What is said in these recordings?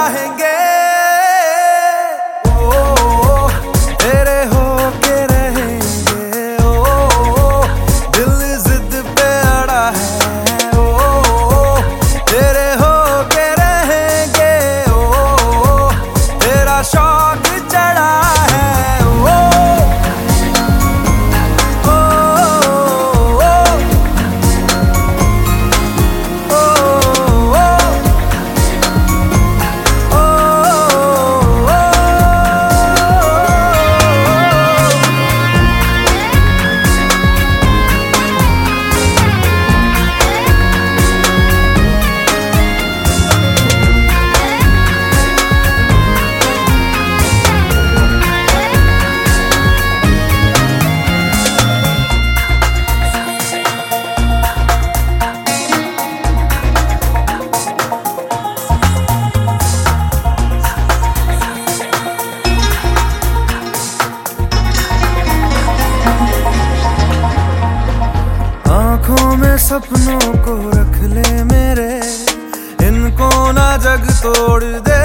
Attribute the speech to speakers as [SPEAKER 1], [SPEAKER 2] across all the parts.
[SPEAKER 1] चाहेंगे। ओ तेरे होके रहेंगे। ओ दिल जिद पे अड़ा है। ओ तेरे होके रहेंगे। ओ तेरा शौक चढ़ा है। ओ आँखों में सपनों को रख ले मेरे, इनको ना जग तोड़ दे।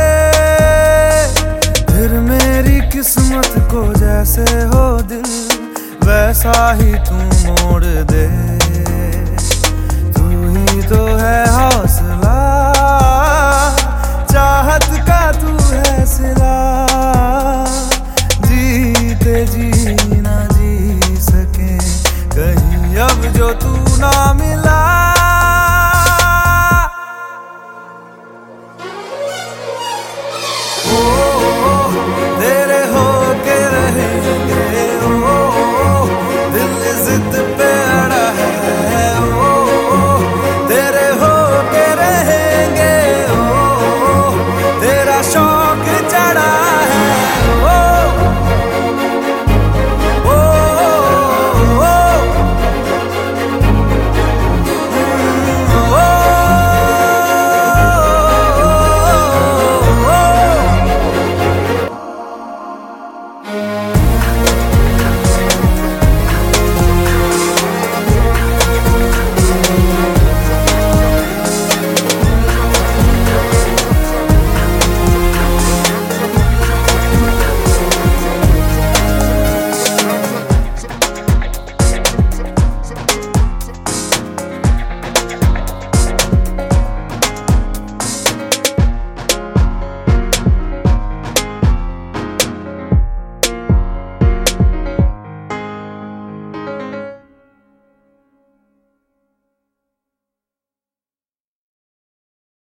[SPEAKER 1] फिर मेरी किस्मत को जैसे हो दिल वैसा ही तू मोड़ दे। तू ही तो है हौसला, चाहत का तू है सिला। जीते जी ना जी सके कहीं अब जो तू ना मिला।